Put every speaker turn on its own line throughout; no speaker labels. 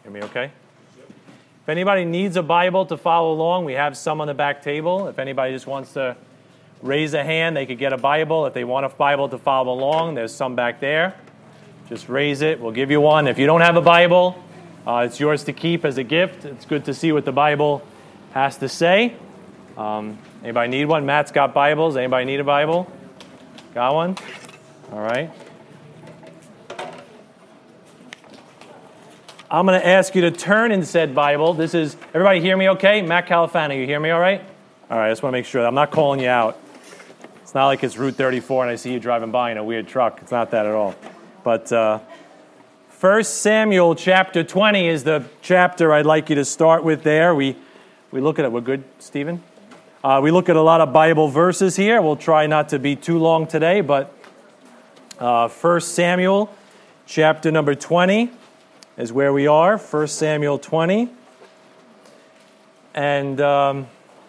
Hear me okay? If anybody needs a Bible to follow along, we have some on the back table. If anybody just wants to raise a hand, they could get a Bible. If they want a Bible to follow along, there's some back there. Just raise it. We'll give you one. If you don't have a Bible, it's yours to keep as a gift. It's good to see what the Bible has to say. Anybody need one? Matt's got Bibles. Anybody need a Bible? Got one? All right. I'm going to ask you to turn in said Bible. This is, everybody hear me okay? Matt Califano, you hear me all right? All right, I just want to make sure. I'm not calling you out. It's not like it's Route 34 and I see you driving by in a weird truck. It's not that at all. But 1 Samuel chapter 20 is the chapter I'd like you to start with there. We look at it. We're good, Stephen? We look at a lot of Bible verses here. We'll try not to be too long today, but 1 Samuel chapter number 20 is where we are, 1 Samuel 20. And there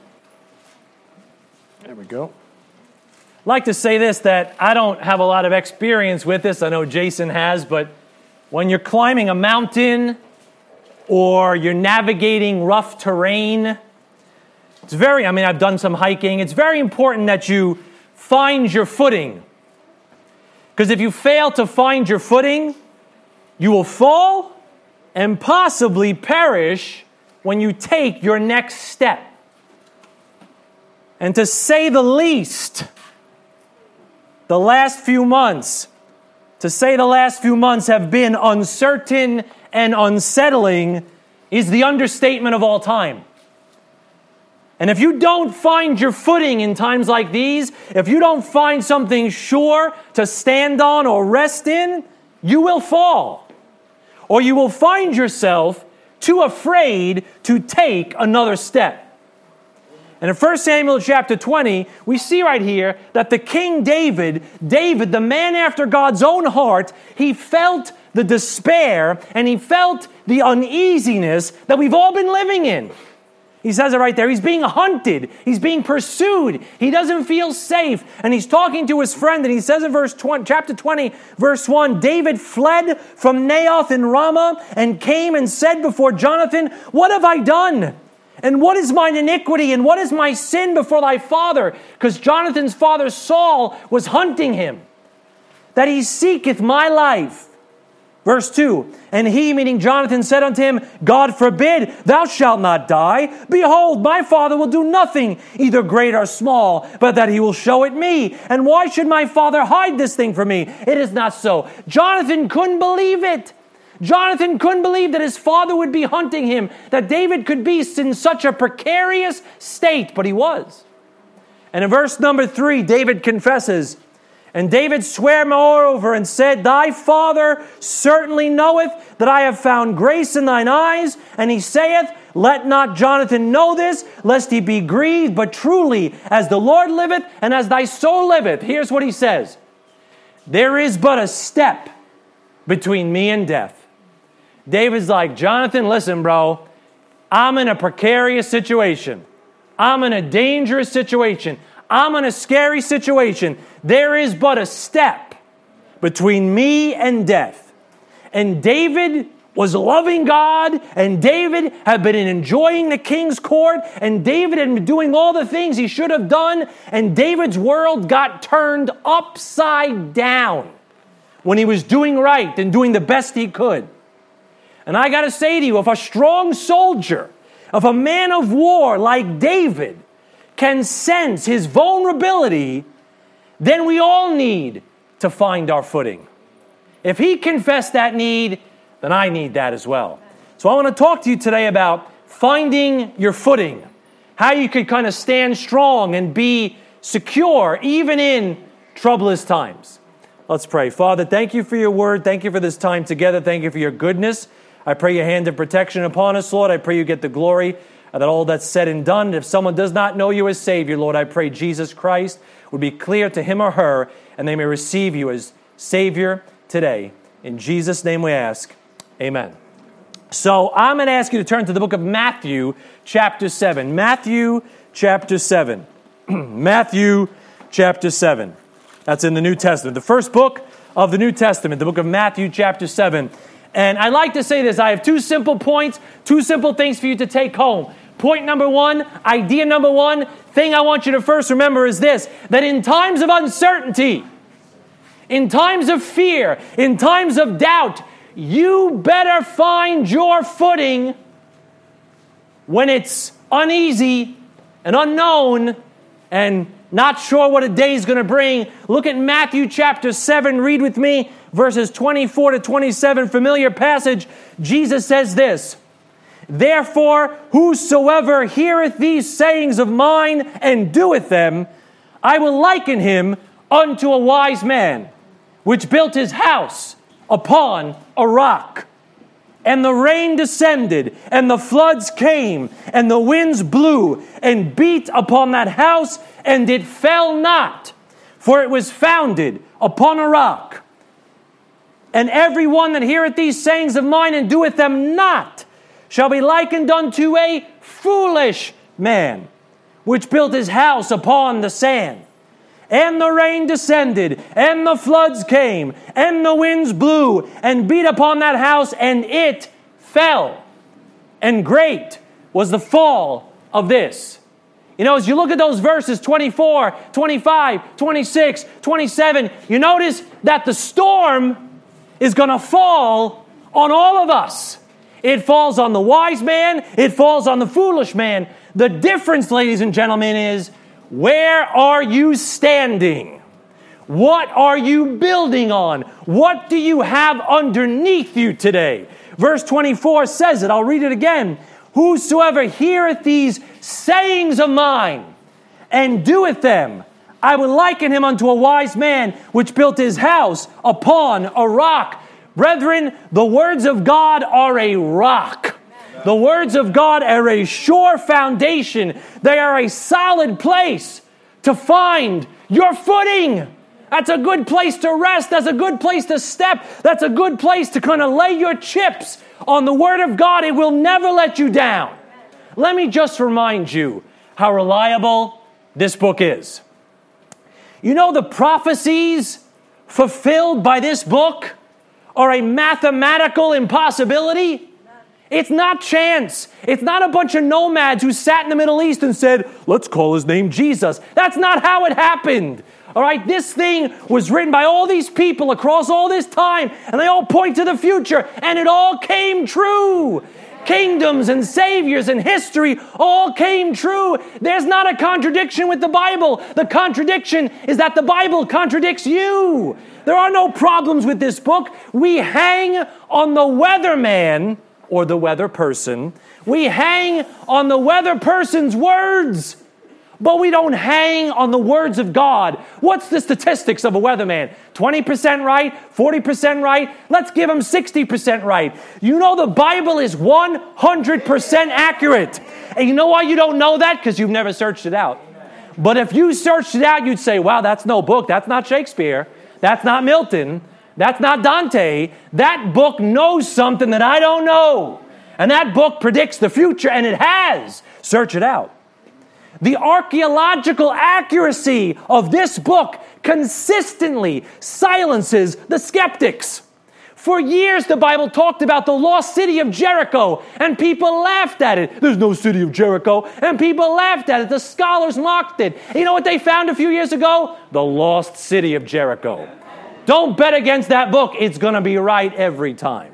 we go. I'd like to say this, that I don't have a lot of experience with this. I know Jason has, but when you're climbing a mountain or you're navigating rough terrain, I've done some hiking. It's very important that you find your footing. Because if you fail to find your footing, you will fall and possibly perish when you take your next step. And to say the least, the last few months have been uncertain and unsettling is the understatement of all time. And if you don't find your footing in times like these, if you don't find something sure to stand on or rest in, you will fall. Or you will find yourself too afraid to take another step. And in 1 Samuel chapter 20, we see right here that the King David, the man after God's own heart, he felt the despair and he felt the uneasiness that we've all been living in. He says it right there. He's being hunted. He's being pursued. He doesn't feel safe. And he's talking to his friend. And he says in chapter 20, verse 1, David fled from Naioth in Ramah and came and said before Jonathan, "What have I done? And what is mine iniquity? And what is my sin before thy father?" Because Jonathan's father Saul was hunting him. "That he seeketh my life." Verse 2, and he, meaning Jonathan, said unto him, "God forbid, thou shalt not die. Behold, my father will do nothing, either great or small, but that he will show it me. And why should my father hide this thing from me? It is not so." Jonathan couldn't believe it. Jonathan couldn't believe that his father would be hunting him, that David could be in such a precarious state, but he was. And in verse number 3, David confesses, "And David sware moreover and said, Thy father certainly knoweth that I have found grace in thine eyes. And he saith, Let not Jonathan know this, lest he be grieved. But truly, as the Lord liveth, and as thy soul liveth," here's what he says, "there is but a step between me and death." David's like, "Jonathan, listen, bro, I'm in a precarious situation. I'm in a dangerous situation. I'm in a scary situation. There is but a step between me and death." And David was loving God, and David had been enjoying the king's court, and David had been doing all the things he should have done, and David's world got turned upside down when he was doing right and doing the best he could. And I got to say to you, if a strong soldier, if a man of war like David can sense his vulnerability, then we all need to find our footing. If he confessed that need, then I need that as well. So I want to talk to you today about finding your footing, how you could kind of stand strong and be secure even in troublous times. Let's pray. Father, thank you for your word. Thank you for this time together. Thank you for your goodness. I pray your hand of protection upon us, Lord. I pray you get the glory that all that's said and done. If someone does not know you as Savior, Lord, I pray Jesus Christ would be clear to him or her, and they may receive you as Savior today. In Jesus' name we ask, amen. So I'm going to ask you to turn to the book of Matthew, chapter 7. Matthew, chapter 7. Matthew, chapter 7. That's in the New Testament. The first book of the New Testament, the book of Matthew, chapter 7. And I like to say this. I have 2 simple points, 2 simple things for you to take home. Point number 1, idea number 1, thing I want you to first remember is this, that in times of uncertainty, in times of fear, in times of doubt, you better find your footing when it's uneasy and unknown and not sure what a day is going to bring. Look at Matthew chapter 7. Read with me verses 24 to 27. Familiar passage. Jesus says this, "Therefore, whosoever heareth these sayings of mine and doeth them, I will liken him unto a wise man, which built his house upon a rock. And the rain descended, and the floods came, and the winds blew, and beat upon that house, and it fell not, for it was founded upon a rock. And every one that heareth these sayings of mine and doeth them not shall be likened unto a foolish man, which built his house upon the sand. And the rain descended, and the floods came, and the winds blew, and beat upon that house, and it fell. And great was the fall of this." You know, as you look at those verses, 24, 25, 26, 27, you notice that the storm is going to fall on all of us. It falls on the wise man. It falls on the foolish man. The difference, ladies and gentlemen, is where are you standing? What are you building on? What do you have underneath you today? Verse 24 says it. I'll read it again. "Whosoever heareth these sayings of mine and doeth them, I will liken him unto a wise man which built his house upon a rock." Brethren, the words of God are a rock. The words of God are a sure foundation. They are a solid place to find your footing. That's a good place to rest. That's a good place to step. That's a good place to kind of lay your chips on the Word of God. It will never let you down. Let me just remind you how reliable this book is. You know, the prophecies fulfilled by this book are a mathematical impossibility. It's not chance. It's not a bunch of nomads who sat in the Middle East and said, "Let's call his name Jesus." That's not how it happened. All right, this thing was written by all these people across all this time, and they all point to the future, and it all came true. Kingdoms and saviors and history all came true. There's not a contradiction with the Bible. The contradiction is that the Bible contradicts you. There are no problems with this book. We hang on the weatherman or the weather person. We hang on the weather person's words, but we don't hang on the words of God. What's the statistics of a weatherman? 20% right? 40% right? Let's give him 60% right. You know the Bible is 100% accurate. And you know why you don't know that? Because you've never searched it out. But if you searched it out, you'd say, wow, that's no book. That's not Shakespeare. That's not Milton. That's not Dante. That book knows something that I don't know. And that book predicts the future, and it has. Search it out. The archaeological accuracy of this book consistently silences the skeptics. For years, the Bible talked about the lost city of Jericho, and people laughed at it. There's no city of Jericho, and people laughed at it. The scholars mocked it. And you know what they found a few years ago? The lost city of Jericho. Don't bet against that book. It's going to be right every time.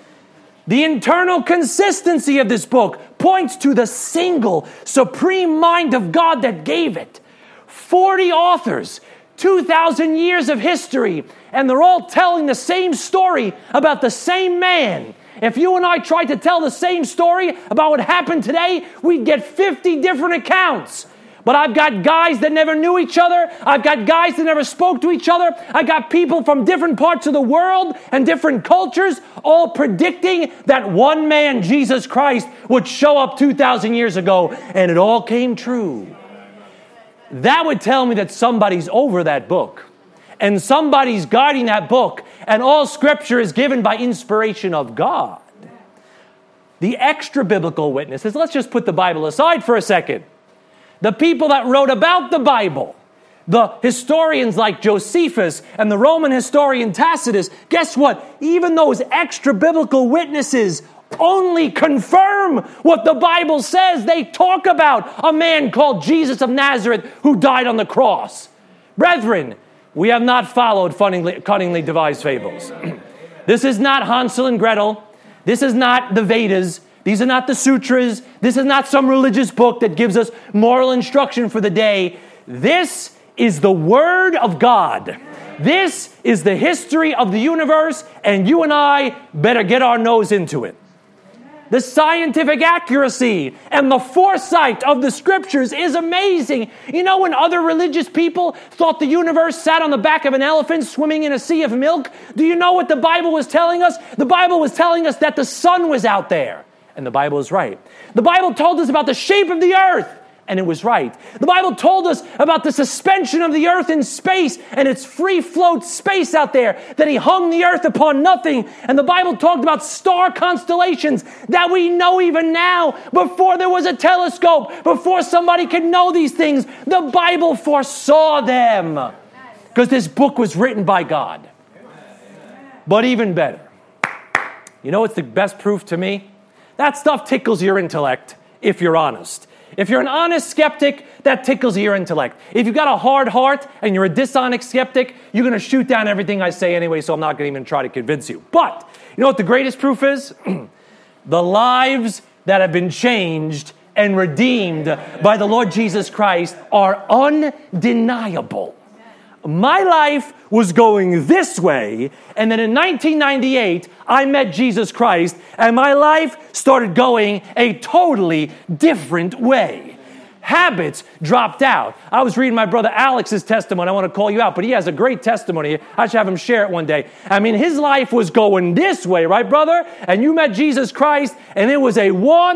The internal consistency of this book points to the single, supreme mind of God that gave it. 40 authors, 2,000 years of history, and they're all telling the same story about the same man. If you and I tried to tell the same story about what happened today, we'd get 50 different accounts. But I've got guys that never knew each other. I've got guys that never spoke to each other. I got people from different parts of the world and different cultures all predicting that one man, Jesus Christ, would show up 2,000 years ago, and it all came true. That would tell me that somebody's over that book, and somebody's guarding that book, and all Scripture is given by inspiration of God. The extra biblical witnesses, let's just put the Bible aside for a second. The people that wrote about the Bible, the historians like Josephus and the Roman historian Tacitus, guess what? Even those extra-biblical witnesses only confirm what the Bible says. They talk about a man called Jesus of Nazareth who died on the cross. Brethren, we have not followed cunningly devised fables. This is not Hansel and Gretel. This is not the Vedas. These are not the sutras. This is not some religious book that gives us moral instruction for the day. This is the Word of God. This is the history of the universe, and you and I better get our nose into it. The scientific accuracy and the foresight of the Scriptures is amazing. You know, when other religious people thought the universe sat on the back of an elephant swimming in a sea of milk, do you know what the Bible was telling us? The Bible was telling us that the sun was out there. And the Bible is right. The Bible told us about the shape of the earth, and it was right. The Bible told us about the suspension of the earth in space and its free float space out there, that he hung the earth upon nothing. And the Bible talked about star constellations that we know even now, before there was a telescope, before somebody could know these things. The Bible foresaw them because this book was written by God. But even better, you know what's the best proof to me? That stuff tickles your intellect if you're honest. If you're an honest skeptic, that tickles your intellect. If you've got a hard heart and you're a dishonest skeptic, you're going to shoot down everything I say anyway, so I'm not going to even try to convince you. But you know what the greatest proof is? The lives that have been changed and redeemed by the Lord Jesus Christ are undeniable. My life was going this way, and then in 1998, I met Jesus Christ, and my life started going a totally different way. Habits dropped out. I was reading my brother Alex's testimony. I want to call you out, but he has a great testimony. I should have him share it one day. I mean, his life was going this way, right, brother? And you met Jesus Christ, and it was a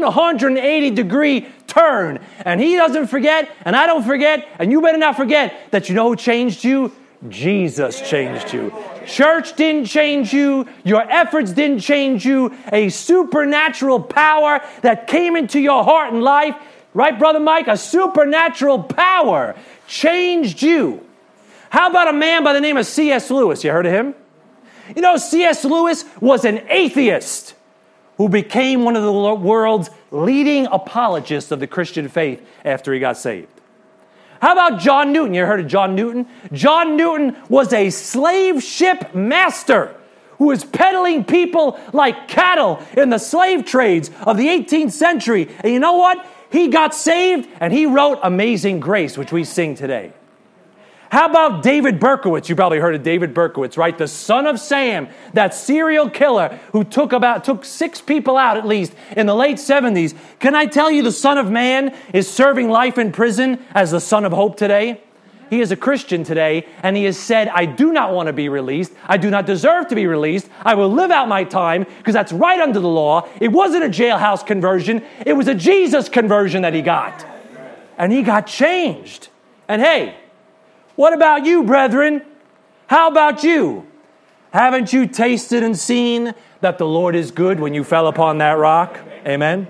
180-degree turn. And he doesn't forget, and I don't forget, and you better not forget that you know who changed you? Jesus changed you. Church didn't change you. Your efforts didn't change you. A supernatural power that came into your heart and life, right, Brother Mike? A supernatural power changed you. How about a man by the name of C.S. Lewis? You heard of him? You know, C.S. Lewis was an atheist who became one of the world's leading apologists of the Christian faith after he got saved. How about John Newton? You heard of John Newton? John Newton was a slave ship master who was peddling people like cattle in the slave trades of the 18th century. And you know what? He got saved and he wrote Amazing Grace, which we sing today. How about David Berkowitz? You probably heard of David Berkowitz, right? The son of Sam, that serial killer who took 6 people out at least in the late 70s. Can I tell you the Son of Man is serving life in prison as the Son of Hope today? He is a Christian today, and he has said, I do not want to be released. I do not deserve to be released. I will live out my time because that's right under the law. It wasn't a jailhouse conversion. It was a Jesus conversion that he got. And he got changed. And hey, what about you, brethren? How about you? Haven't you tasted and seen that the Lord is good when you fell upon that rock? Amen.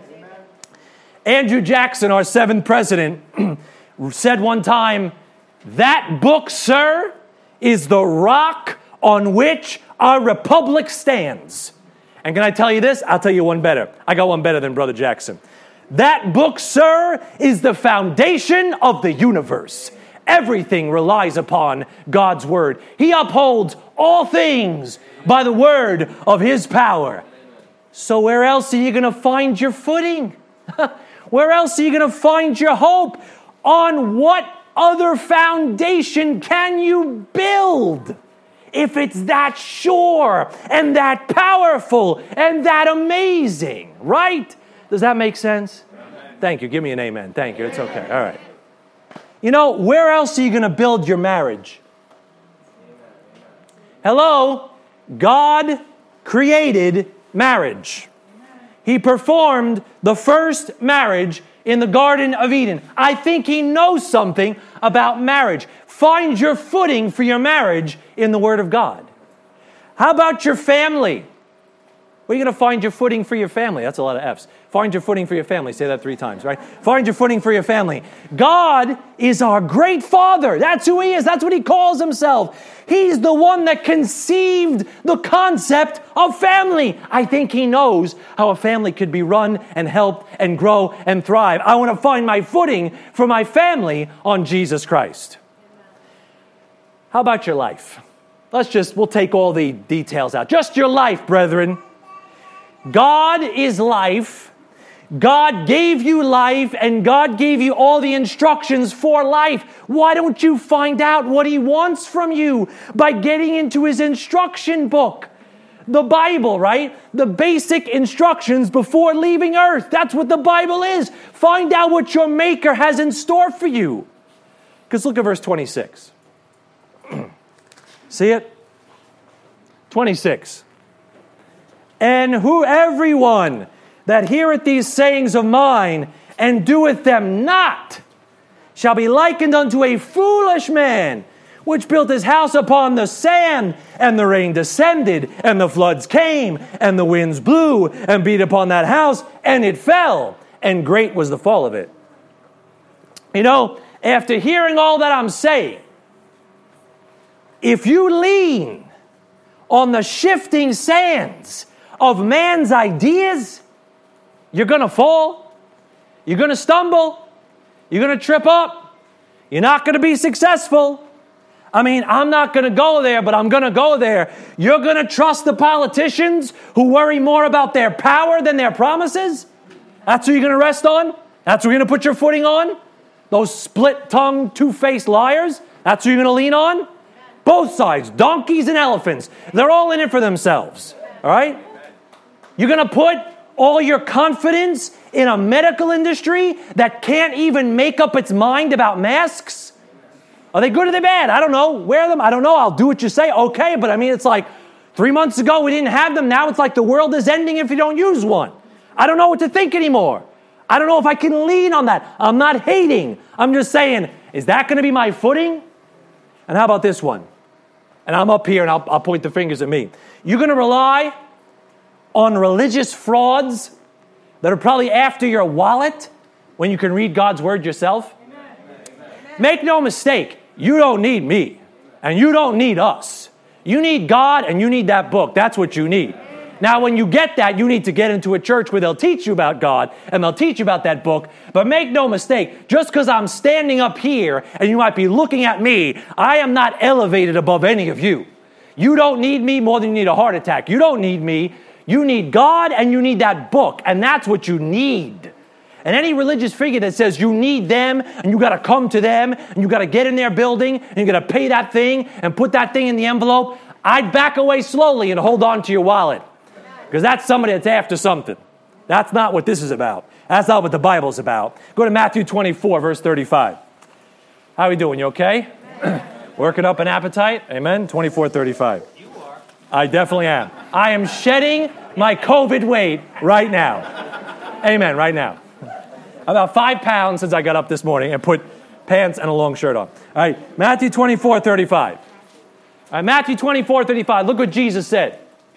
Andrew Jackson, our 7th president, said one time, that book, sir, is the rock on which our republic stands. And can I tell you this? I'll tell you one better. I got one better than Brother Jackson. That book, sir, is the foundation of the universe. Everything relies upon God's word. He upholds all things by the word of his power. So where else are you going to find your footing? Where else are you going to find your hope? On what other foundation can you build if it's that sure and that powerful and that amazing, right? Does that make sense? Thank you. Give me an amen. Thank you. It's okay. All right. You know, where else are you going to build your marriage? Hello? God created marriage. He performed the first marriage in the Garden of Eden. I think he knows something about marriage. Find your footing for your marriage in the Word of God. How about your family? Where are you going to find your footing for your family? That's a lot of F's. Find your footing for your family. Say that 3 times, right? Find your footing for your family. God is our great Father. That's who He is. That's what He calls Himself. He's the one that conceived the concept of family. I think He knows how a family could be run and helped and grow and thrive. I want to find my footing for my family on Jesus Christ. How about your life? We'll take all the details out. Just your life, brethren. God is life. God gave you life, and God gave you all the instructions for life. Why don't you find out what He wants from you by getting into His instruction book? The Bible, right? The basic instructions before leaving earth. That's what the Bible is. Find out what your Maker has in store for you. Because look at verse 26. See it? 26. And everyone that heareth these sayings of mine and doeth them not shall be likened unto a foolish man, which built his house upon the sand, and the rain descended, and the floods came, and the winds blew, and beat upon that house, and it fell, and great was the fall of it. You know, after hearing all that I'm saying, if you lean on the shifting sands of man's ideas, you're going to fall. You're going to stumble. You're going to trip up. You're not going to be successful. I mean, I'm not going to go there, but I'm going to go there. You're going to trust the politicians who worry more about their power than their promises? That's who you're going to rest on? That's who you're going to put your footing on? Those split-tongued, two-faced liars? That's who you're going to lean on? Both sides, donkeys and elephants. They're all in it for themselves. All right? You're going to put all your confidence in a medical industry that can't even make up its mind about masks? Are they good or they bad? I don't know. Wear them. I don't know. I'll do what you say. Okay, but I mean, it's like 3 months ago we didn't have them. Now it's like the world is ending if you don't use one. I don't know what to think anymore. I don't know if I can lean on that. I'm not hating. I'm just saying, is that going to be my footing? And how about this one? And I'm up here and I'll point the fingers at me. You're going to rely on religious frauds that are probably after your wallet when you can read God's word yourself? Amen. Make no mistake, you don't need me and you don't need us. You need God and you need that book. That's what you need. Now, when you get that, you need to get into a church where they'll teach you about God and they'll teach you about that book. But make no mistake, just because I'm standing up here and you might be looking at me, I am not elevated above any of you. You don't need me more than you need a heart attack. You don't need me. You need God and you need that book. And that's what you need. And any religious figure that says you need them and you got to come to them and you got to get in their building and you got to pay that thing and put that thing in the envelope, I'd back away slowly and hold on to your wallet. Because that's somebody that's after something. That's not what this is about. That's not what the Bible's about. Go to Matthew 24, verse 35. How are we doing? You okay? Working up an appetite? Amen? 24:35. You are. I definitely am. I am shedding my COVID weight right now. Amen, right now. About 5 pounds since I got up this morning and put pants and a long shirt on. All right, Matthew 24:35. All right, Matthew 24:35. Look what Jesus said.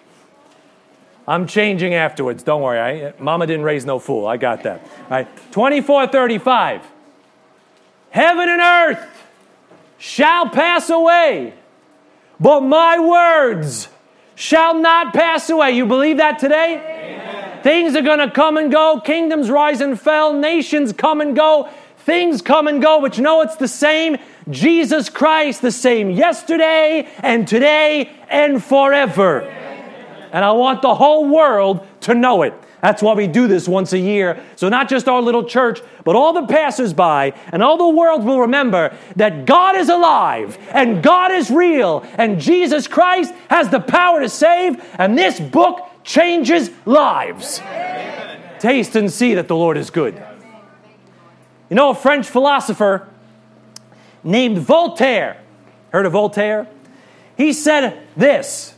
I'm changing afterwards. Don't worry. Mama didn't raise no fool. I got that. All right. 24:35. Heaven and earth shall pass away, but my words shall not pass away. You believe that today? Amen. Things are going to come and go. Kingdoms rise and fall. Nations come and go. Things come and go, but you know it's the same. Jesus Christ, the same yesterday and today and forever. And I want the whole world to know it. That's why we do this once a year. So not just our little church, but all the passersby and all the world will remember that God is alive and God is real and Jesus Christ has the power to save, and this book changes lives. Amen. Taste and see that the Lord is good. You know, a French philosopher named Voltaire, heard of Voltaire? He said this: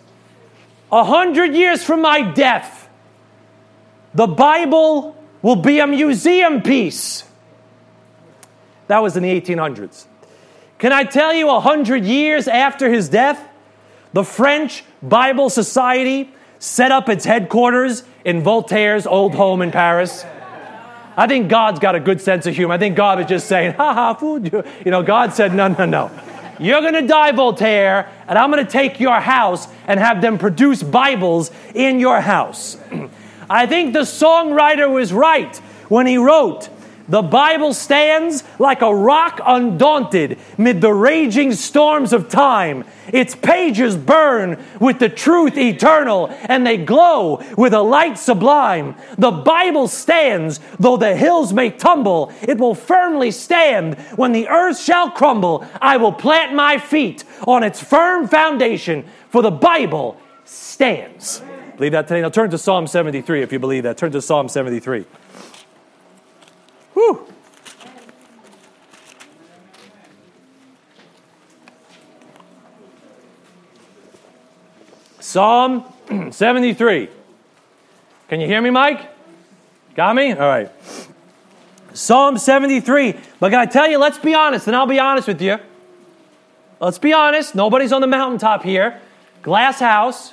100 years from my death, the Bible will be a museum piece. That was in the 1800s. Can I tell you, 100 years after his death, the French Bible Society set up its headquarters in Voltaire's old home in Paris? I think God's got a good sense of humor. I think God was just saying, ha ha, food. You know, God said, no. You're going to die, Voltaire, and I'm going to take your house and have them produce Bibles in your house. I think the songwriter was right when he wrote, the Bible stands like a rock undaunted mid the raging storms of time. Its pages burn with the truth eternal, and they glow with a light sublime. The Bible stands, though the hills may tumble. It will firmly stand when the earth shall crumble. I will plant my feet on its firm foundation, for the Bible stands. Believe that today? Now turn to Psalm 73 if you believe that. Turn to Psalm 73. Whew. Psalm 73. Can you hear me, Mike? Got me? All right. Psalm 73. But can I tell you, let's be honest, and I'll be honest with you. Let's be honest. Nobody's on the mountaintop here. Glass house.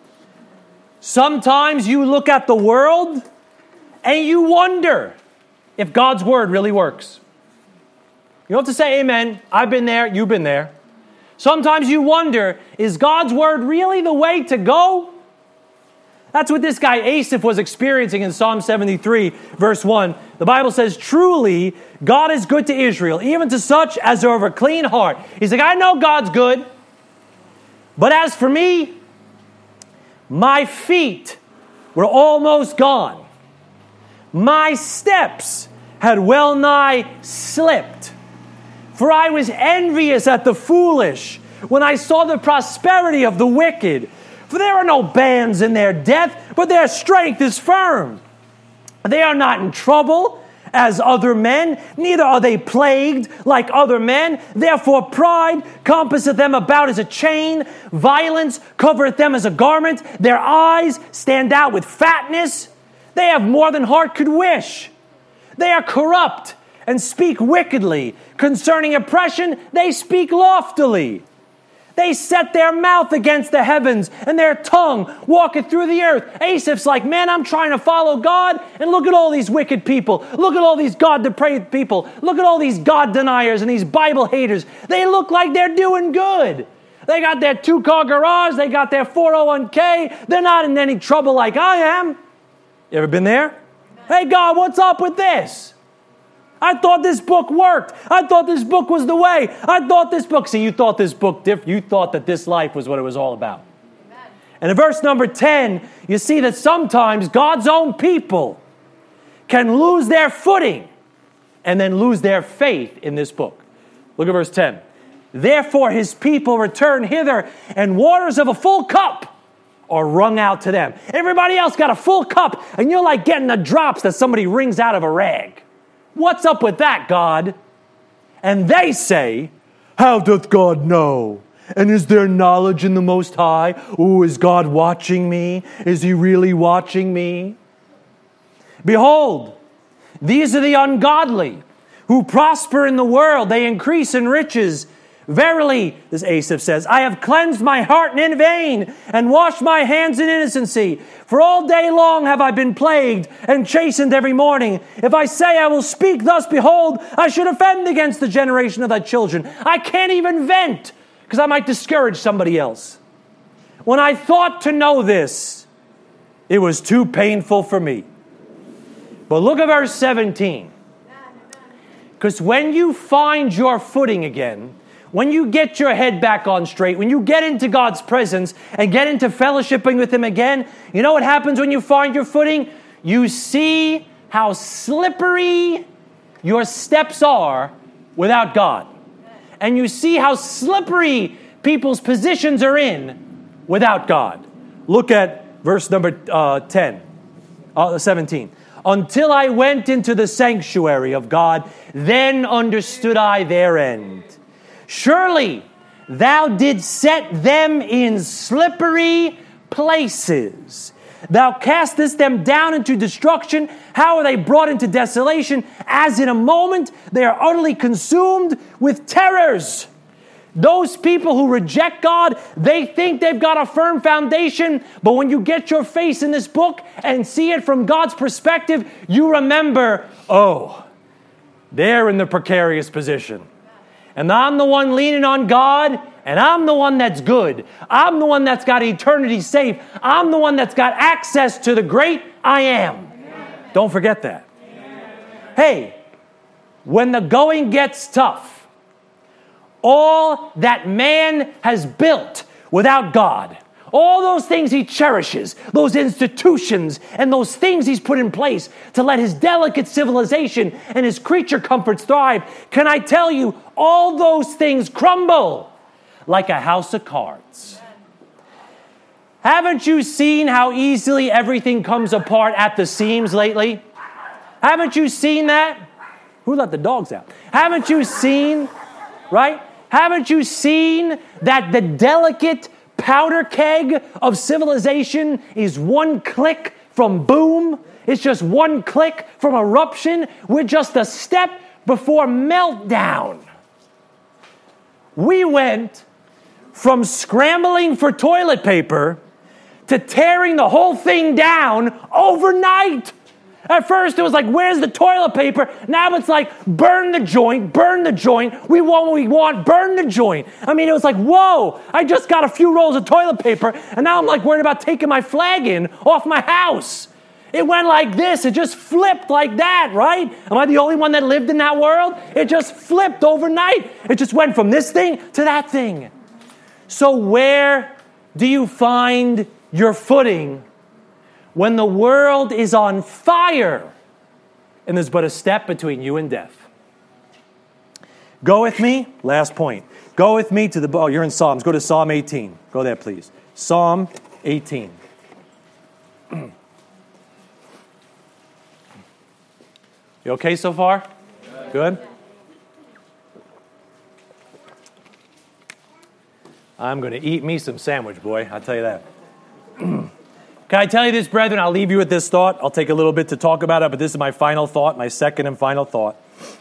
Sometimes you look at the world and you wonder if God's word really works. You don't have to say amen. I've been there. You've been there. Sometimes you wonder, is God's word really the way to go? That's what this guy Asaph was experiencing in Psalm 73, verse 1. The Bible says, truly, God is good to Israel, even to such as are of a clean heart. He's like, I know God's good, but as for me, my feet were almost gone. My steps had well nigh slipped. For I was envious at the foolish when I saw the prosperity of the wicked. For there are no bands in their death, but their strength is firm. They are not in trouble as other men, neither are they plagued like other men. Therefore pride compasseth them about as a chain, violence covereth them as a garment. Their eyes stand out with fatness. They have more than heart could wish. They are corrupt and speak wickedly. Concerning oppression, they speak loftily. They set their mouth against the heavens, and their tongue walketh through the earth. Asaph's like, man, I'm trying to follow God, and look at all these wicked people. Look at all these God-depraved people. Look at all these God deniers and these Bible haters. They look like they're doing good. They got their 2-car garage. They got their 401k. They're not in any trouble like I am. You ever been there? Hey, God, what's up with this? I thought this book worked. I thought this book was the way. I thought this book... See, you thought this book different. You thought that this life was what it was all about. Amen. And in verse number 10, you see that sometimes God's own people can lose their footing and then lose their faith in this book. Look at verse 10. Therefore his people return hither, and waters of a full cup are wrung out to them. Everybody else got a full cup, and you're like getting the drops that somebody wrings out of a rag. What's up with that, God? And they say, how doth God know? And is there knowledge in the Most High? Oh, is God watching me? Is he really watching me? Behold, these are the ungodly who prosper in the world. They increase in riches. Verily, this Asaph says, I have cleansed my heart in vain and washed my hands in innocency. For all day long have I been plagued and chastened every morning. If I say I will speak thus, behold, I should offend against the generation of thy children. I can't even vent because I might discourage somebody else. When I thought to know this, it was too painful for me. But look at verse 17. Because when you find your footing again, when you get your head back on straight, when you get into God's presence and get into fellowshipping with Him again, you know what happens when you find your footing? You see how slippery your steps are without God. And you see how slippery people's positions are in without God. Look at verse number 17. Until I went into the sanctuary of God, then understood I their end. Surely thou didst set them in slippery places. Thou castest them down into destruction. How are they brought into desolation? As in a moment they are utterly consumed with terrors. Those people who reject God, they think they've got a firm foundation, but when you get your face in this book and see it from God's perspective, you remember, oh, they're in the precarious position. And I'm the one leaning on God, and I'm the one that's good. I'm the one that's got eternity safe. I'm the one that's got access to the great I am. Amen. Don't forget that. Amen. Hey, when the going gets tough, all that man has built without God, all those things he cherishes, those institutions and those things he's put in place to let his delicate civilization and his creature comforts thrive, can I tell you, all those things crumble like a house of cards. Haven't you seen how easily everything comes apart at the seams lately? Haven't you seen that? Who let the dogs out? Haven't you seen, right? Haven't you seen that the delicate powder keg of civilization is one click from boom? It's just one click from eruption. We're just a step before meltdown. We went from scrambling for toilet paper to tearing the whole thing down overnight. At first it was like, where's the toilet paper? Now it's like, burn the joint. We want what we want, burn the joint. I mean, it was like, whoa, I just got a few rolls of toilet paper, and now I'm like worried about taking my flagon off my house. It went like this. It just flipped like that, right? Am I the only one that lived in that world? It just flipped overnight. It just went from this thing to that thing. So where do you find your footing when the world is on fire and there's but a step between you and death? Go with me. Last point. Go with me to the... Oh, you're in Psalms. Go to Psalm 18. Go there, please. Psalm 18. You okay so far? Good? I'm going to eat me some sandwich, boy. I'll tell you that. Can I tell you this, brethren? I'll leave you with this thought. I'll take a little bit to talk about it, but this is my final thought, my second and final thought.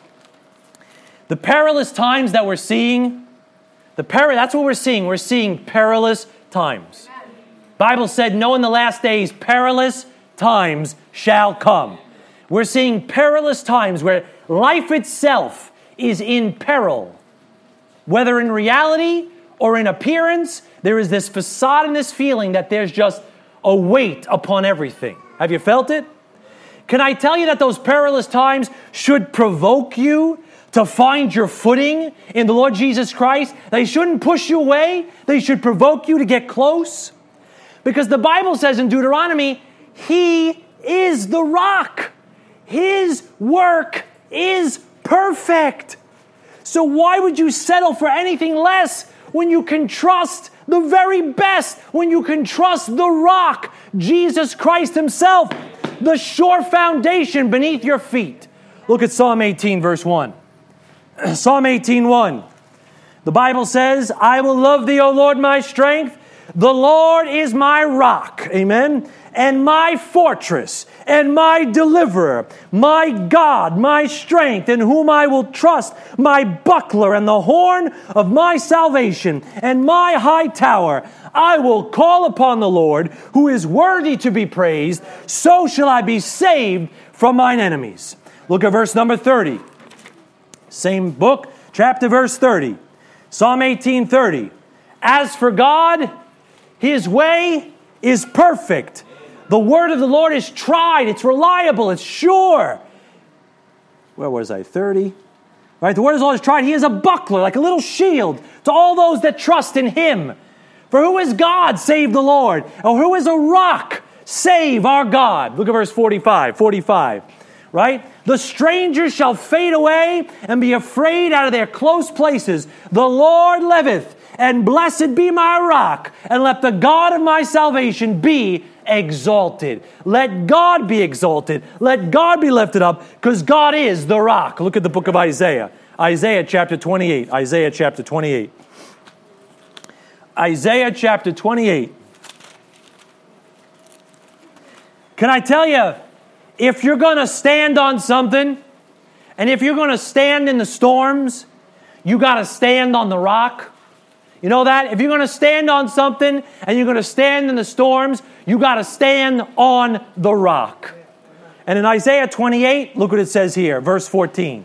The perilous times that we're seeing, that's what we're seeing. We're seeing perilous times. Bible said, no, in the last days, perilous times shall come. We're seeing perilous times where life itself is in peril. Whether in reality or in appearance, there is this facade and this feeling that there's just a weight upon everything. Have you felt it? Can I tell you that those perilous times should provoke you to find your footing in the Lord Jesus Christ? They shouldn't push you away. They should provoke you to get close. Because the Bible says in Deuteronomy, He is the rock. His work is perfect. So why would you settle for anything less when you can trust the very best, when you can trust the rock, Jesus Christ Himself, the sure foundation beneath your feet? Look at Psalm 18, verse 1. Psalm 18, 1. The Bible says, I will love Thee, O Lord, my strength. The Lord is my rock. Amen. And my fortress, and my deliverer, my God, my strength, in whom I will trust, my buckler and the horn of my salvation, and my high tower. I will call upon the Lord, who is worthy to be praised. So shall I be saved from mine enemies. Look at verse number 30. Same book, chapter verse 30. Psalm 18:30. As for God, His way is perfect. The word of the Lord is tried. It's reliable. It's sure. Where was I? 30. Right? The word of the Lord is tried. He is a buckler, like a little shield to all those that trust in Him. For who is God save the Lord? Or who is a rock save our God? Look at verse 45. 45. Right? The strangers shall fade away and be afraid out of their close places. The Lord liveth, and blessed be my rock, and let the God of my salvation be exalted. Let God be exalted. Let God be lifted up, because God is the rock. Look at the book of Isaiah. Isaiah chapter 28. Isaiah chapter 28. Isaiah chapter 28. Can I tell you, if you're going to stand on something, and if you're going to stand in the storms, you got to stand on the rock. You know that? If you're going to stand on something and you're going to stand in the storms, you got to stand on the rock. And in Isaiah 28, look what it says here, verse 14.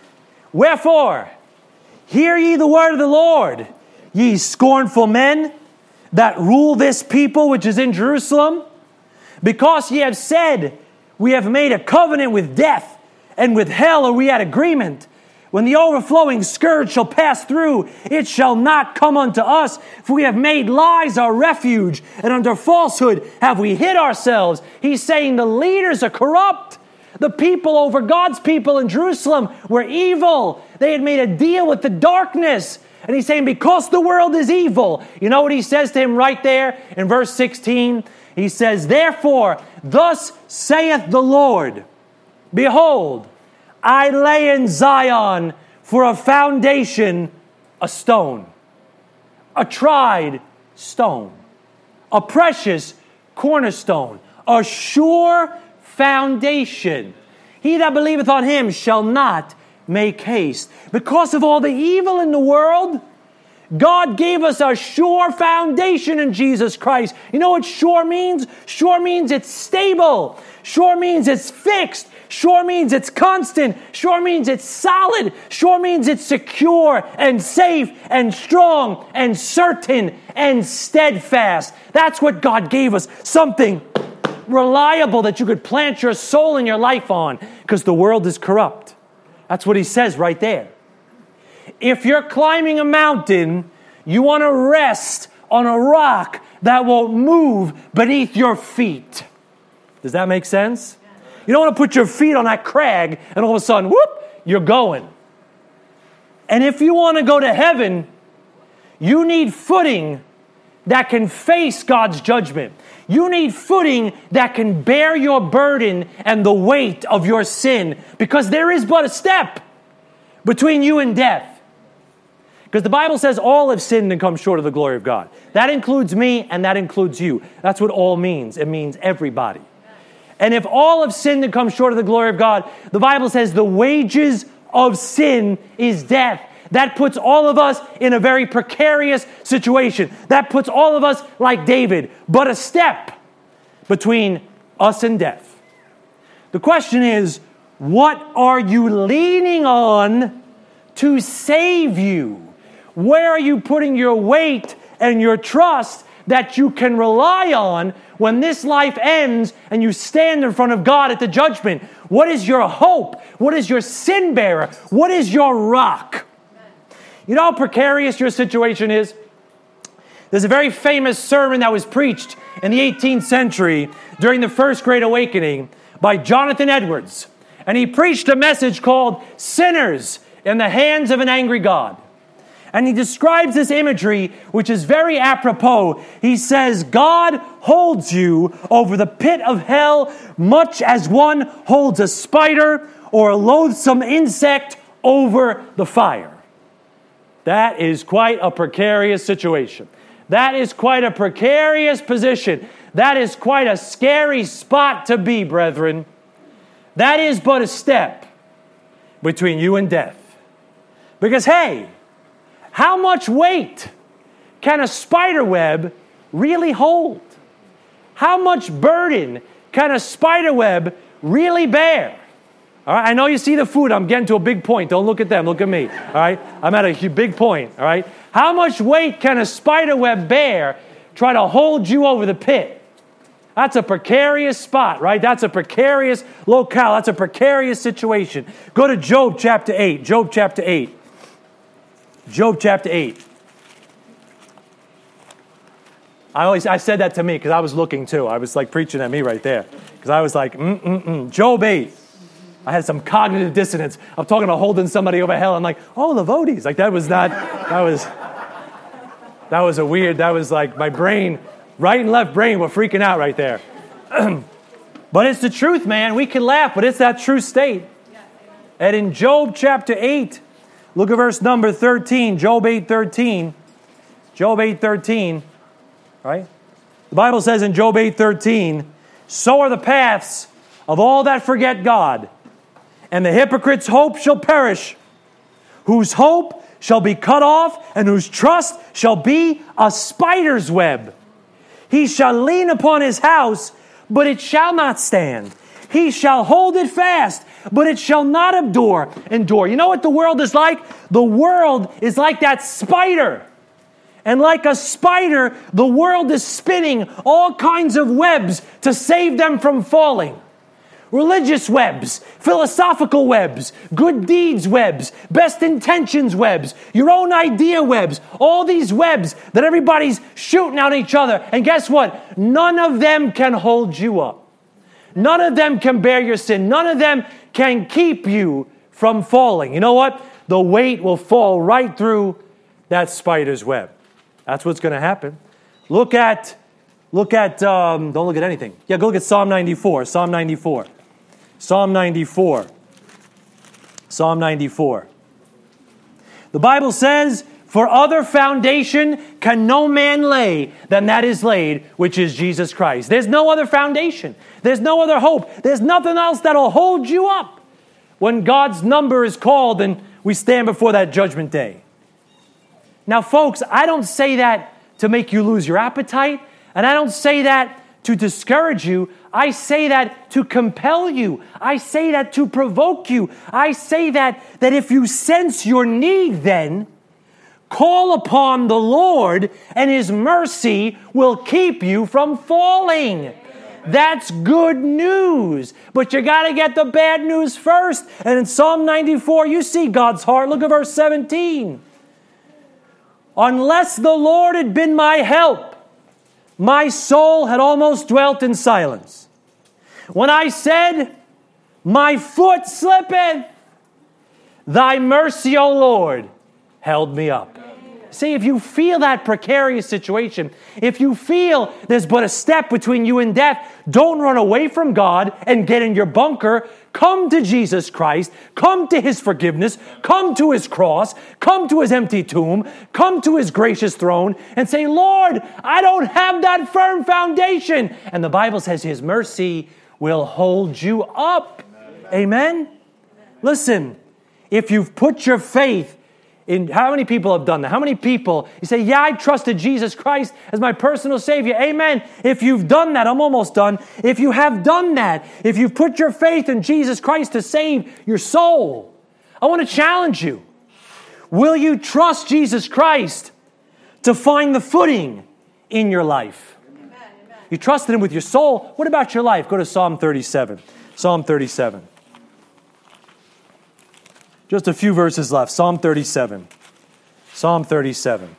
Wherefore, hear ye the word of the Lord, ye scornful men that rule this people which is in Jerusalem. Because ye have said, we have made a covenant with death, and with hell are we at agreement. When the overflowing scourge shall pass through, it shall not come unto us. For we have made lies our refuge, and under falsehood have we hid ourselves. He's saying the leaders are corrupt. The people over God's people in Jerusalem were evil. They had made a deal with the darkness. And he's saying, because the world is evil. You know what he says to him right there in verse 16? He says, therefore, thus saith the Lord, behold, I lay in Zion for a foundation, a stone, a tried stone, a precious cornerstone, a sure foundation. He that believeth on him shall not make haste. Because of all the evil in the world, God gave us a sure foundation in Jesus Christ. You know what sure means? Sure means it's stable. Sure means it's fixed. Sure means it's constant. Sure means it's solid. Sure means it's secure and safe and strong and certain and steadfast. That's what God gave us. Something reliable that you could plant your soul and your life on, because the world is corrupt. That's what he says right there. If you're climbing a mountain, you want to rest on a rock that won't move beneath your feet. Does that make sense? You don't want to put your feet on that crag and all of a sudden, whoop, you're going. And if you want to go to heaven, you need footing that can face God's judgment. You need footing that can bear your burden and the weight of your sin, because there is but a step between you and death. Because the Bible says all have sinned and come short of the glory of God. That includes me and that includes you. That's what all means. It means everybody. And if all have sinned and come short of the glory of God, the Bible says the wages of sin is death. That puts all of us in a very precarious situation. That puts all of us like David, but a step between us and death. The question is, what are you leaning on to save you? Where are you putting your weight and your trust that you can rely on when this life ends and you stand in front of God at the judgment? What is your hope? What is your sin bearer? What is your rock? You know how precarious your situation is? There's a very famous sermon that was preached in the 18th century during the First Great Awakening by Jonathan Edwards. And he preached a message called Sinners in the Hands of an Angry God. And he describes this imagery, which is very apropos. He says, God holds you over the pit of hell much as one holds a spider or a loathsome insect over the fire. That is quite a precarious situation. That is quite a precarious position. That is quite a scary spot to be, brethren. That is but a step between you and death. Because, hey, how much weight can a spider web really hold? How much burden can a spider web really bear? All right, I know you see the food. I'm getting to a big point. Don't look at them. Look at me. All right, I'm at a big point. All right, how much weight can a spider web bear try to hold you over the pit? That's a precarious spot, right? That's a precarious locale. That's a precarious situation. Go to Job chapter 8. Job chapter 8. Job chapter 8. I said that to me because I was looking too. I was like preaching at me right there because I was like, Job 8. I had some cognitive dissonance. I'm talking about holding somebody over hell. I'm like, oh, the Vodes. Like that was a weird, that was like my brain, right and left brain were freaking out right there. But it's the truth, man. We can laugh, but it's that true state. And in Job chapter 8, look at verse number 13, Job 8:13. Job 8:13, right? The Bible says in Job 8:13, so are the paths of all that forget God, and the hypocrite's hope shall perish, whose hope shall be cut off, and whose trust shall be a spider's web. He shall lean upon his house, but it shall not stand. He shall hold it fast, but it shall not endure. You know what the world is like? The world is like that spider. And like a spider, the world is spinning all kinds of webs to save them from falling. Religious webs, philosophical webs, good deeds webs, best intentions webs, your own idea webs, all these webs that everybody's shooting at each other. And guess what? None of them can hold you up. None of them can bear your sin. None of them can keep you from falling. You know what? The weight will fall right through that spider's web. That's what's going to happen. Look at, don't look at anything. Yeah, go look at Psalm 94. Psalm 94. Psalm 94. Psalm 94. The Bible says, for other foundation can no man lay than that is laid, which is Jesus Christ. There's no other foundation. There's no other hope. There's nothing else that'll hold you up when God's number is called and we stand before that judgment day. Now, folks, I don't say that to make you lose your appetite, and I don't say that to discourage you. I say that to compel you. I say that to provoke you. I say that if you sense your need, then call upon the Lord, and His mercy will keep you from falling. That's good news. But you got to get the bad news first. And in Psalm 94, you see God's heart. Look at verse 17. Unless the Lord had been my help, my soul had almost dwelt in silence. When I said, my foot slippeth, thy mercy, O Lord, held me up. See, if you feel that precarious situation, if you feel there's but a step between you and death, don't run away from God and get in your bunker. Come to Jesus Christ. Come to His forgiveness. Come to His cross. Come to His empty tomb. Come to His gracious throne and say, Lord, I don't have that firm foundation. And the Bible says His mercy will hold you up. Amen? Listen, if you've put your faith in, how many people have done that? How many people, you say, yeah, I trusted Jesus Christ as my personal Savior. Amen. If you've done that, I'm almost done. If you have done that, if you've put your faith in Jesus Christ to save your soul, I want to challenge you. Will you trust Jesus Christ to find the footing in your life? Amen. You trusted Him with your soul. What about your life? Go to Psalm 37. Psalm 37. Just a few verses left. Psalm 37. Psalm 37.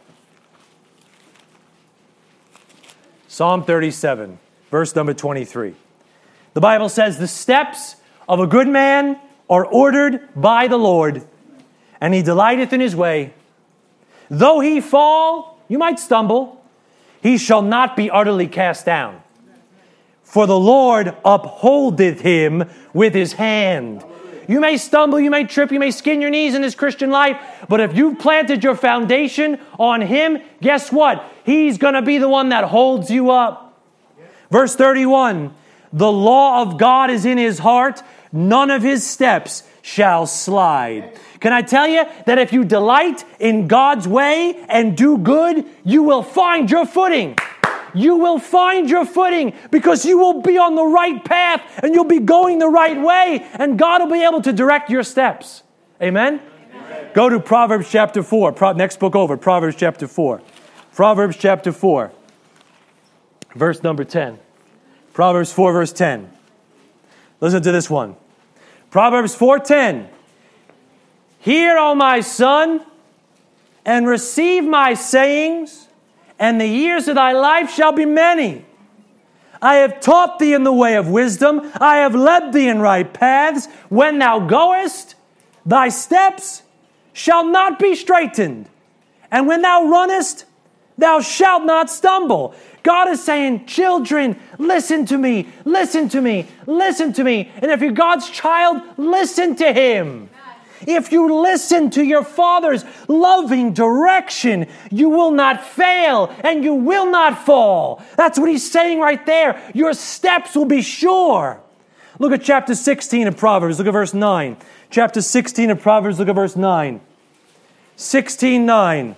Psalm 37, verse number 23. The Bible says, the steps of a good man are ordered by the Lord, and He delighteth in His way. Though he fall, you might stumble, he shall not be utterly cast down. For the Lord upholdeth him with His hand. You may stumble, you may trip, you may skin your knees in this Christian life, but if you've planted your foundation on Him, guess what? He's going to be the one that holds you up. Verse 31, the law of God is in his heart, none of his steps shall slide. Can I tell you that if you delight in God's way and do good, you will find your footing. You will find your footing because you will be on the right path and you'll be going the right way and God will be able to direct your steps. Amen? Amen. Go to Proverbs chapter 4. Next book over, Proverbs chapter 4. Proverbs chapter 4, verse number 10. Proverbs 4, verse 10. Listen to this one. Proverbs 4:10. Hear, O my son, and receive my sayings, and the years of thy life shall be many. I have taught thee in the way of wisdom. I have led thee in right paths. When thou goest, thy steps shall not be straitened. And when thou runnest, thou shalt not stumble. God is saying, children, listen to me, listen to me, listen to me. And if you're God's child, listen to Him. If you listen to your Father's loving direction, you will not fail and you will not fall. That's what He's saying right there. Your steps will be sure. Look at chapter 16 of Proverbs. Look at verse 9. Chapter 16 of Proverbs. Look at verse 9. 16:9.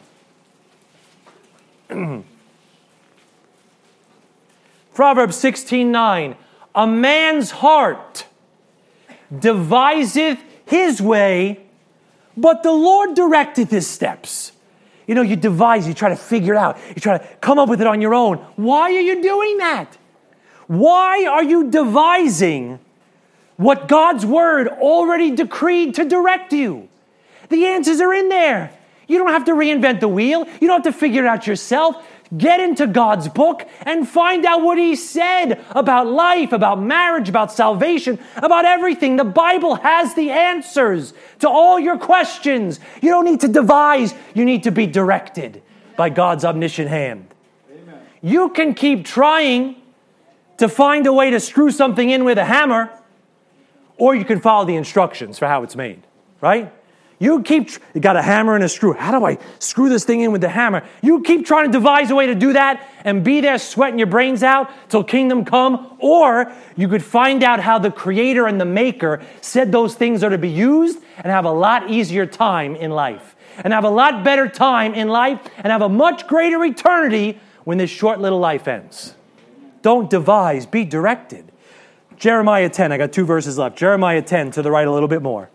Proverbs 16:9. A man's heart deviseth his way, but the Lord directeth his steps. You know, you devise, you try to figure it out. You try to come up with it on your own. Why are you doing that? Why are you devising what God's word already decreed to direct you? The answers are in there. You don't have to reinvent the wheel. You don't have to figure it out yourself. Get into God's book and find out what He said about life, about marriage, about salvation, about everything. The Bible has the answers to all your questions. You don't need to devise. You need to be directed by God's omniscient hand. Amen. You can keep trying to find a way to screw something in with a hammer, or you can follow the instructions for how it's made, right? You got a hammer and a screw. How do I screw this thing in with the hammer? You keep trying to devise a way to do that and be there sweating your brains out till kingdom come. Or you could find out how the Creator and the Maker said those things are to be used and have a lot easier time in life. And have a lot better time in life and have a much greater eternity when this short little life ends. Don't devise, be directed. Jeremiah 10, I got 2 verses left. Jeremiah 10 to the right a little bit more.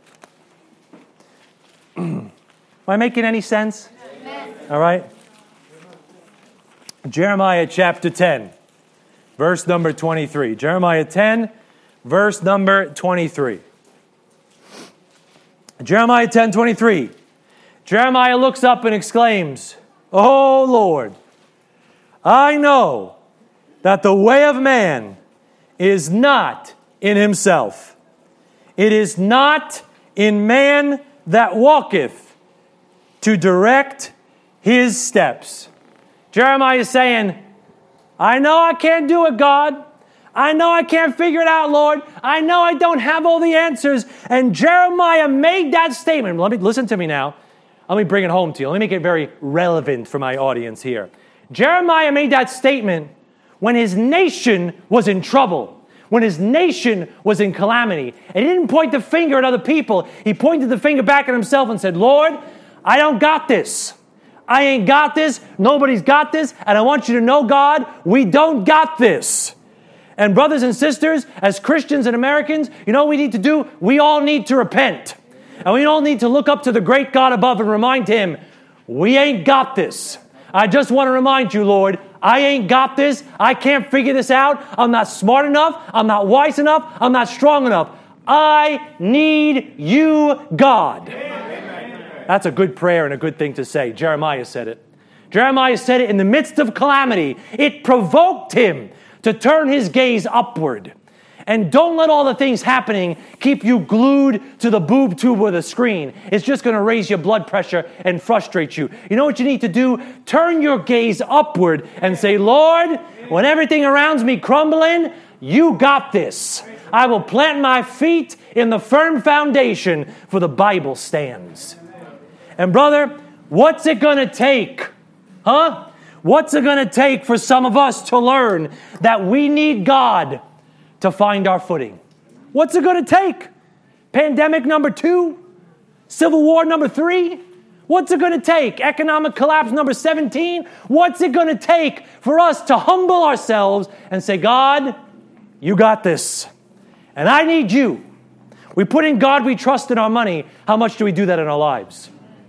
Am I making any sense? Amen. All right. Jeremiah chapter 10, verse number 23. Jeremiah 10, verse number 23. Jeremiah 10:23. Jeremiah looks up and exclaims, "Oh Lord, I know that the way of man is not in himself. It is not in man that walketh to direct his steps." Jeremiah is saying, I know I can't do it, God. I know I can't figure it out, Lord. I know I don't have all the answers. And Jeremiah made that statement. Listen to me now. Let me bring it home to you. Let me make it very relevant for my audience here. Jeremiah made that statement when his nation was in trouble. When his nation was in calamity. And he didn't point the finger at other people. He pointed the finger back at himself and said, Lord, I don't got this. I ain't got this. Nobody's got this. And I want you to know, God, we don't got this. And brothers and sisters, as Christians and Americans, you know what we need to do? We all need to repent. And we all need to look up to the great God above and remind Him, we ain't got this. I just want to remind you, Lord, I ain't got this. I can't figure this out. I'm not smart enough. I'm not wise enough. I'm not strong enough. I need you, God. Amen. That's a good prayer and a good thing to say. Jeremiah said it. Jeremiah said it in the midst of calamity. It provoked him to turn his gaze upward. And don't let all the things happening keep you glued to the boob tube or the screen. It's just going to raise your blood pressure and frustrate you. You know what you need to do? Turn your gaze upward and say, Lord, when everything around me crumbling, you got this. I will plant my feet in the firm foundation, for the Bible stands. And brother, what's it going to take? Huh? What's it going to take for some of us to learn that we need God to find our footing? What's it going to take? Pandemic number 2? Civil War number 3? What's it going to take? Economic collapse number 17? What's it going to take for us to humble ourselves and say, God, you got this. And I need you. We put in God we trust in our money. How much do we do that in our lives?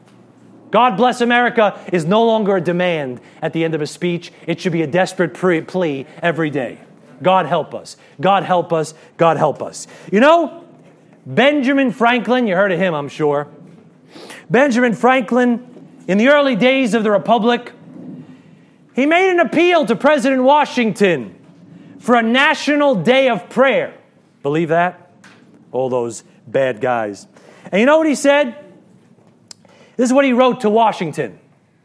God bless America is no longer a demand at the end of a speech. It should be a desperate plea every day. God help us. God help us. God help us. You know, Benjamin Franklin, you heard of him, I'm sure. Benjamin Franklin, in the early days of the Republic, he made an appeal to President Washington for a national day of prayer. Believe that? All those bad guys. And you know what he said? This is what he wrote to Washington.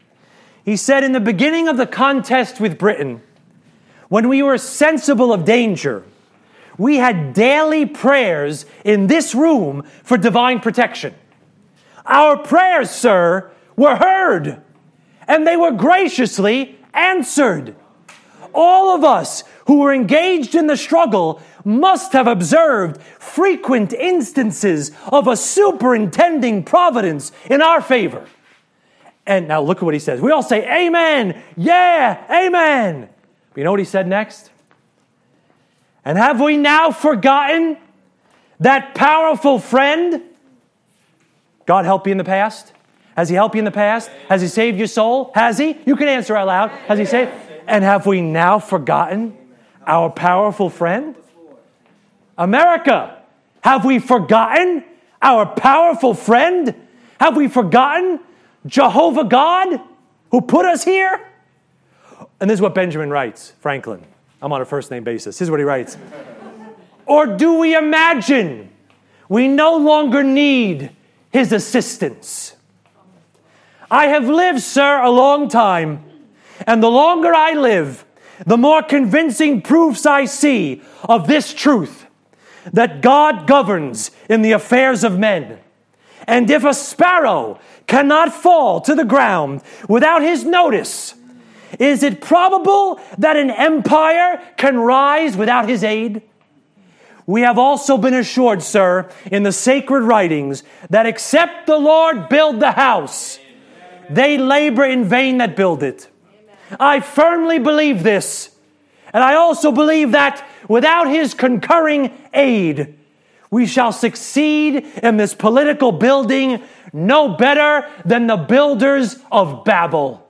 He said, in the beginning of the contest with Britain, when we were sensible of danger, we had daily prayers in this room for divine protection. Our prayers, sir, were heard, and they were graciously answered. All of us who were engaged in the struggle must have observed frequent instances of a superintending providence in our favor. And now look at what he says. We all say, amen, yeah, amen. But you know what he said next? And have we now forgotten that powerful friend? God helped you in the past? Has he helped you in the past? Has he saved your soul? Has he? You can answer out loud. Has he saved? And have we now forgotten our powerful friend? America, have we forgotten our powerful friend? Have we forgotten Jehovah God who put us here? And this is what Benjamin writes, Franklin. I'm on a first name basis. Here's what he writes. Or do we imagine we no longer need his assistance? I have lived, sir, a long time, and the longer I live, the more convincing proofs I see of this truth, that God governs in the affairs of men. And if a sparrow cannot fall to the ground without his notice, is it probable that an empire can rise without his aid? We have also been assured, sir, in the sacred writings, that except the Lord build the house, they labor in vain that build it. I firmly believe this. And I also believe that without his concurring aid, we shall succeed in this political building no better than the builders of Babel.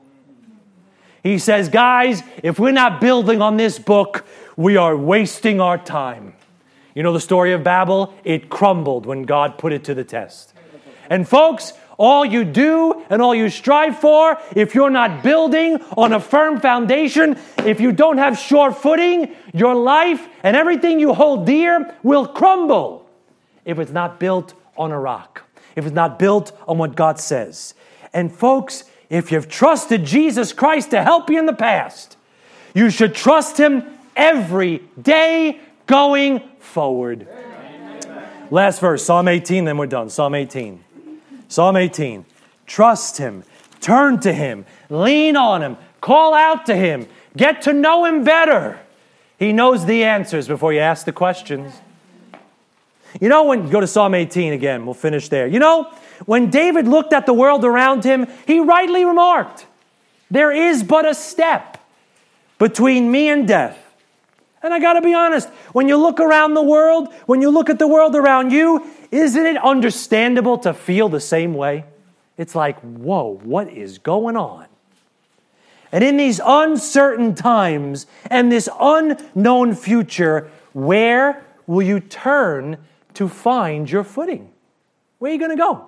He says, guys, if we're not building on this book, we are wasting our time. You know the story of Babel? It crumbled when God put it to the test. And folks, all you do and all you strive for, if you're not building on a firm foundation, if you don't have sure footing, your life and everything you hold dear will crumble if it's not built on a rock, if it's not built on what God says. And folks, if you've trusted Jesus Christ to help you in the past, you should trust him every day going forward. Amen. Last verse, Psalm 18, then we're done. Psalm 18. Psalm 18. Trust him. Turn to him. Lean on him. Call out to him. Get to know him better. He knows the answers before you ask the questions. You know, when you go to Psalm 18 again, we'll finish there. You know, when David looked at the world around him, he rightly remarked, there is but a step between me and death. And I got to be honest, when you look around the world, when you look at the world around you, isn't it understandable to feel the same way? It's like, whoa, what is going on? And in these uncertain times and this unknown future, where will you turn to find your footing? Where are you going to go?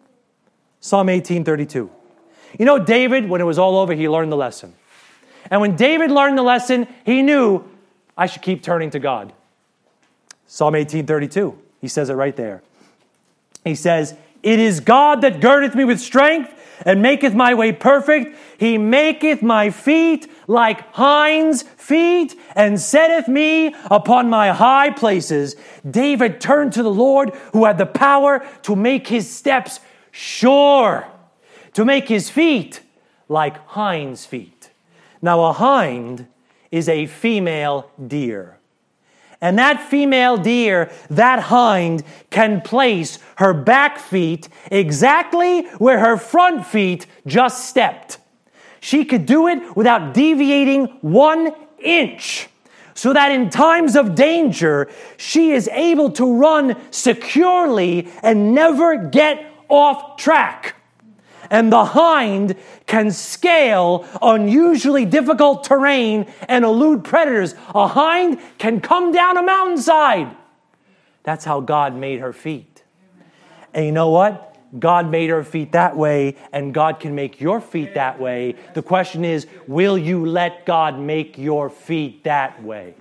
Psalm 18:32. You know, David, when it was all over, he learned the lesson. And when David learned the lesson, he knew, I should keep turning to God. Psalm 18:32. He says it right there. He says, it is God that girdeth me with strength and maketh my way perfect. He maketh my feet like hinds' feet and setteth me upon my high places. David turned to the Lord who had the power to make his steps sure, to make his feet like hinds' feet. Now a hind is a female deer. And that female deer, that hind, can place her back feet exactly where her front feet just stepped. She could do it without deviating 1 inch, so that in times of danger, she is able to run securely and never get off track. And the hind can scale unusually difficult terrain and elude predators. A hind can come down a mountainside. That's how God made her feet. And you know what? God made her feet that way, and God can make your feet that way. The question is, will you let God make your feet that way?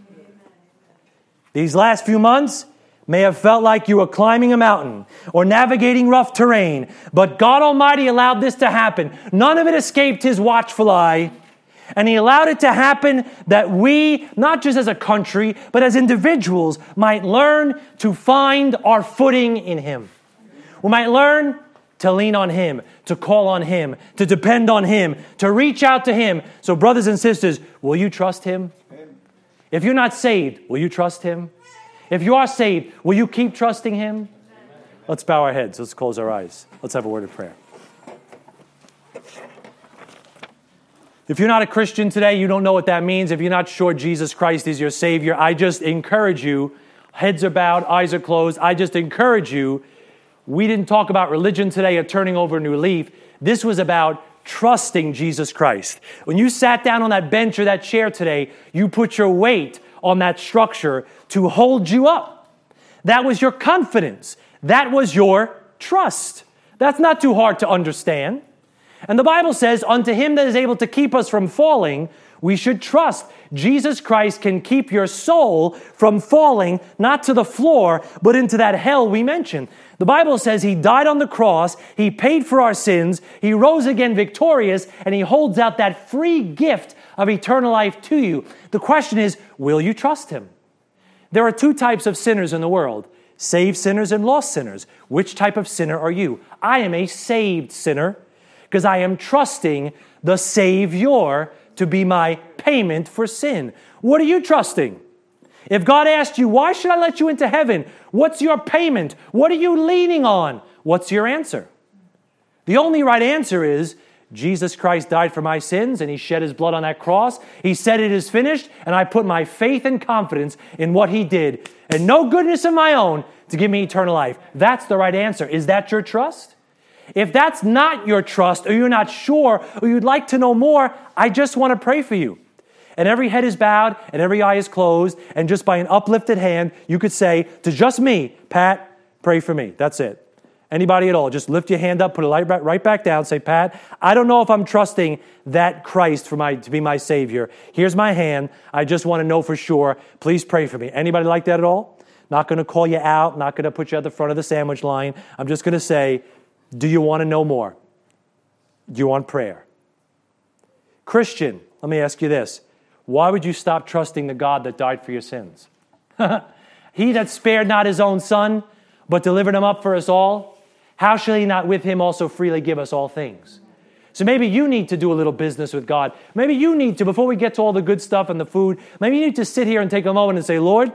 These last few months may have felt like you were climbing a mountain or navigating rough terrain, but God Almighty allowed this to happen. None of it escaped his watchful eye, and he allowed it to happen that we, not just as a country, but as individuals, might learn to find our footing in him. We might learn to lean on him, to call on him, to depend on him, to reach out to him. So brothers and sisters, will you trust him? If you're not saved, will you trust him? If you are saved, will you keep trusting him? Let's bow our heads. Let's close our eyes. Let's have a word of prayer. If you're not a Christian today, you don't know what that means. If you're not sure Jesus Christ is your Savior, I just encourage you, heads are bowed, eyes are closed, I just encourage you, we didn't talk about religion today or turning over a new leaf. This was about trusting Jesus Christ. When you sat down on that bench or that chair today, you put your weight on that structure to hold you up. That was your confidence. That was your trust. That's not too hard to understand. And the Bible says, unto him that is able to keep us from falling, we should trust. Jesus Christ can keep your soul from falling, not to the floor, but into that hell we mentioned. The Bible says he died on the cross, he paid for our sins, he rose again victorious, and he holds out that free gift of eternal life to you. The question is, will you trust him? There are two types of sinners in the world, saved sinners and lost sinners. Which type of sinner are you? I am a saved sinner because I am trusting the Savior to be my payment for sin. What are you trusting? If God asked you, why should I let you into heaven? What's your payment? What are you leaning on? What's your answer? The only right answer is, Jesus Christ died for my sins and he shed his blood on that cross. He said it is finished, and I put my faith and confidence in what he did and no goodness of my own to give me eternal life. That's the right answer. Is that your trust? If that's not your trust, or you're not sure, or you'd like to know more, I just want to pray for you. And every head is bowed, and every eye is closed, and just by an uplifted hand, you could say to just me, Pat, pray for me. That's it. Anybody at all, just lift your hand up, put it right back down, say, Pat, I don't know if I'm trusting that Christ to be my Savior. Here's my hand. I just want to know for sure. Please pray for me. Anybody like that at all? Not going to call you out, not going to put you at the front of the sandwich line. I'm just going to say, do you want to know more? Do you want prayer? Christian, let me ask you this. Why would you stop trusting the God that died for your sins? He that spared not his own son, but delivered him up for us all, how shall he not with him also freely give us all things? So maybe you need to do a little business with God. Maybe you need to, before we get to all the good stuff and the food, maybe you need to sit here and take a moment and say, Lord,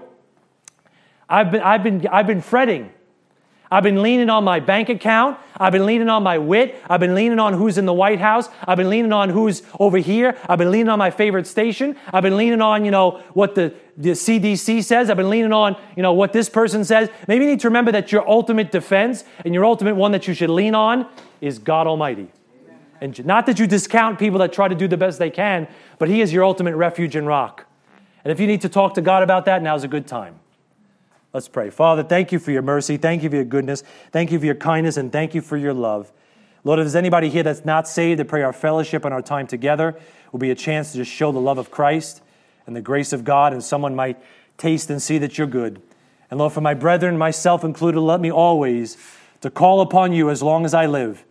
I've been fretting. I've been leaning on my bank account. I've been leaning on my wit. I've been leaning on who's in the White House. I've been leaning on who's over here. I've been leaning on my favorite station. I've been leaning on, what the CDC says. I've been leaning on, what this person says. Maybe you need to remember that your ultimate defense and your ultimate one that you should lean on is God Almighty. And not that you discount people that try to do the best they can, but he is your ultimate refuge and rock. And if you need to talk to God about that, now's a good time. Let's pray. Father, thank you for your mercy. Thank you for your goodness. Thank you for your kindness, and thank you for your love. Lord, if there's anybody here that's not saved, I pray our fellowship and our time together will be a chance to just show the love of Christ and the grace of God, and someone might taste and see that you're good. And Lord, for my brethren, myself included, let me always to call upon you as long as I live.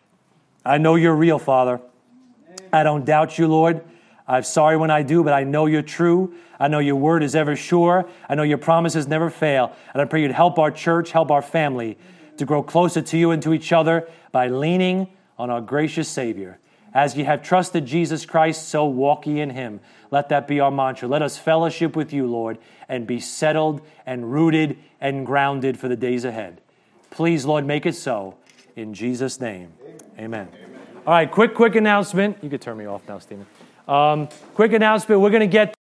I know you're real, Father. I don't doubt you, Lord. I'm sorry when I do, but I know you're true. I know your word is ever sure. I know your promises never fail. And I pray you'd help our church, help our family to grow closer to you and to each other by leaning on our gracious Savior. As ye have trusted Jesus Christ, so walk ye in him. Let that be our mantra. Let us fellowship with you, Lord, and be settled and rooted and grounded for the days ahead. Please, Lord, make it so. In Jesus' name, amen. All right, quick announcement. You could turn me off now, Stephen. Quick announcement. We're going to get